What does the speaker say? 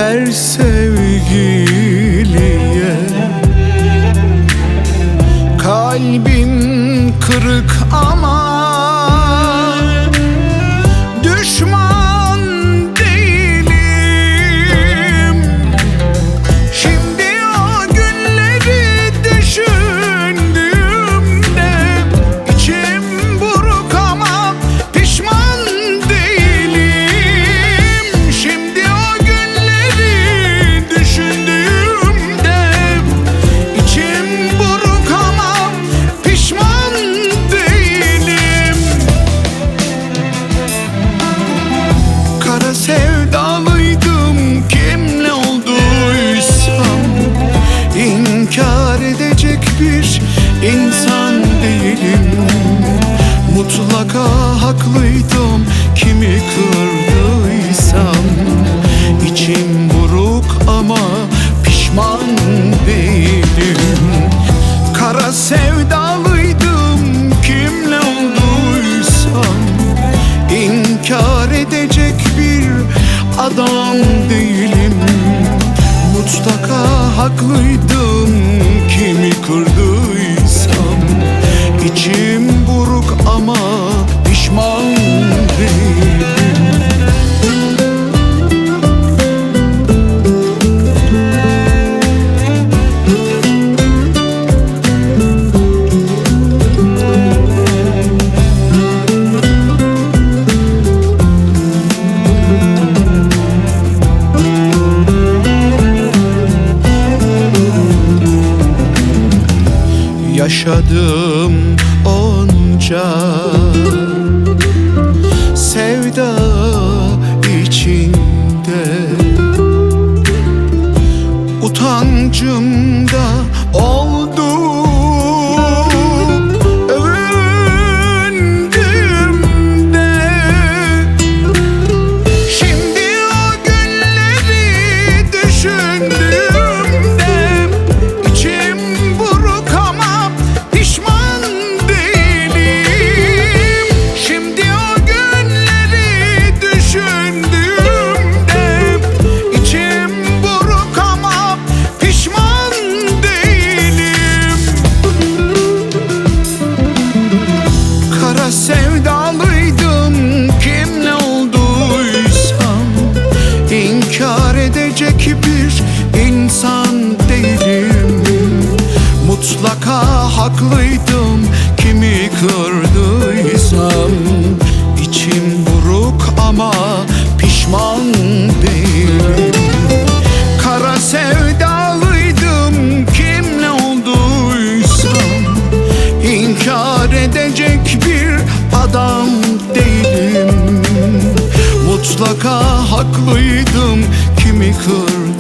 her sevgiliye. Kalbim kırık ama düşman değilim. Şimdi o günleri düşündüğümde içim buruk ama pişman değilim. Şimdi o günleri düşündüğümde içim buruk ama pişman değilim. Kara sevdalıydım, kimle olduysam. İnkar edecek bir insan değilim. Mutlaka haklıydım, kimi kırdıysam. İçim buruk ama pişman değilim. Kara sevdalıydım, kimle olduysam. İnkar edecek bir adam değilim. Mutlaka haklıydım, kimi kırdıysam. İçim buruk ama pişman değilim. Yaşadım onca sevda içinde, utancım da oldu övündüğümde. Şimdi o günleri düşündüğümde içim buruk ama pişman değilim. Şimdi o günleri düşündüğümde içim buruk ama pişman değilim. Kara sevdalıydım, kimle olduysam. İnkar edecek bir insan değilim. Mutlaka haklıydım, kimi kırdıysam. İçim buruk ama pişman değilim. Kara sevdalıydım, kimle olduysam. İnkar edecek bir adam değilim. Mutlaka haklıydım, kimi kırdıysam.